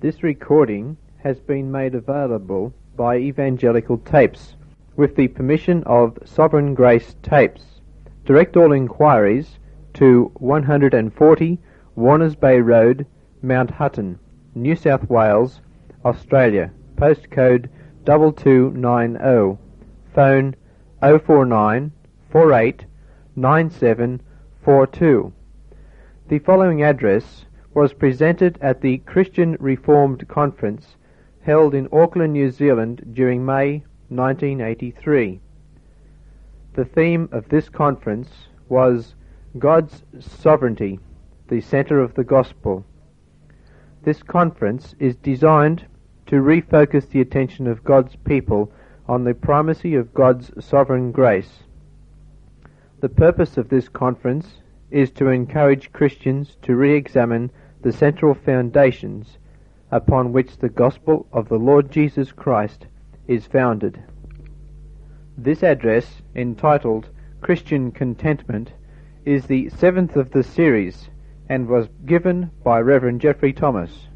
This recording has been made available by Evangelical Tapes with the permission of Sovereign Grace Tapes. Direct all inquiries to 140 Warners Bay Road, Mount Hutton, New South Wales, Australia. Postcode 2290. Phone 049 48 9742. The following address was presented at the Christian Reformed Conference held in Auckland, New Zealand during May 1983. The theme of this conference was God's Sovereignty, the Centre of the Gospel. This conference is designed to refocus the attention of God's people on the primacy of God's sovereign grace. The purpose of this conference is to encourage Christians to re-examine the central foundations upon which the gospel of the Lord Jesus Christ is founded. This address, entitled Christian Contentment, is the 7th of the series and was given by Reverend Jeffrey Thomas.